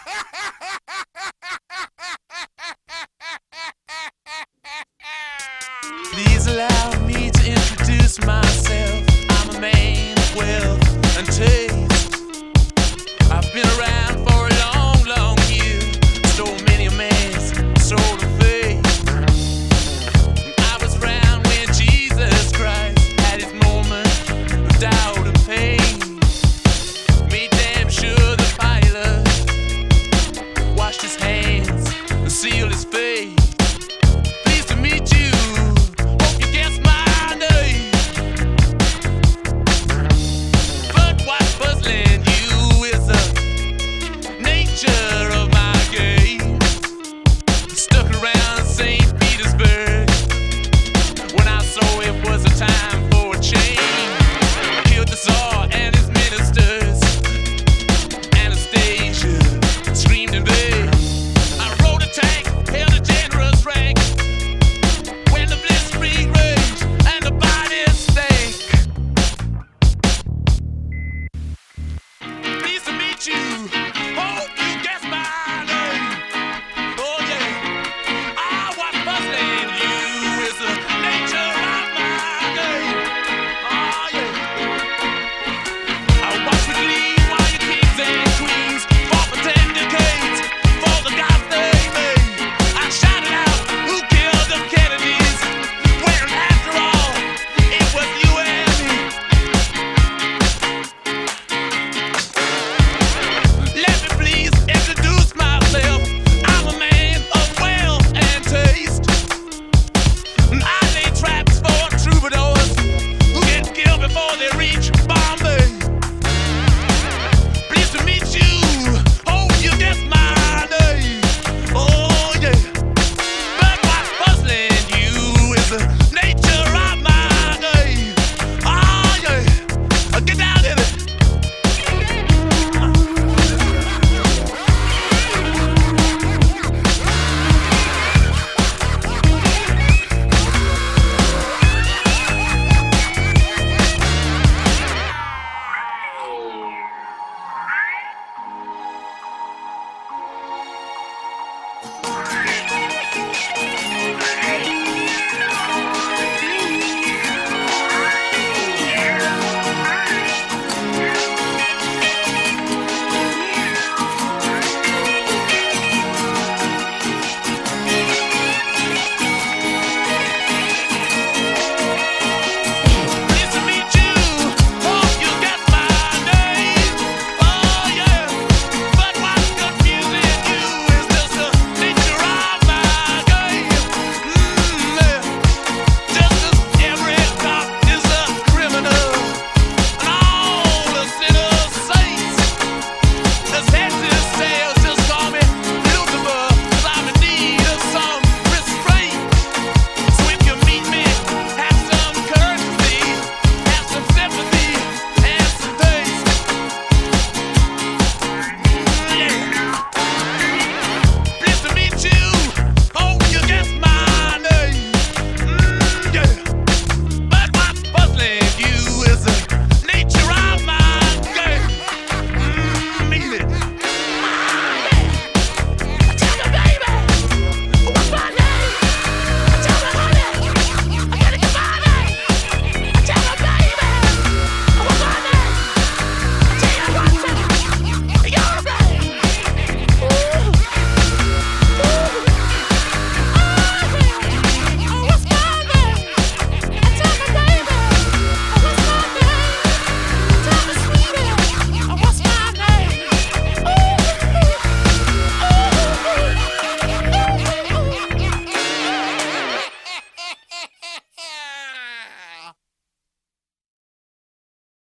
Please allow me to introduce myself. I'm a man of wealth and taste. I've been around for a long, long year. Stole many a man's soul and faith. I was around when Jesus Christ had his moment of doubt and pain. Made damn sure the pilot washed his hands and sealed his face. Pleased to meet you. Hope you guess my name. But what's puzzling you is the nature of my game. Stuck around St. Petersburg when I saw it was a time for a change. Killed the Tsar and his ministers. Anastasia screamed in vain. I rode a tank, held a generous rank. When the blitzkrieg raged and the bodies stank. Pleased to meet you.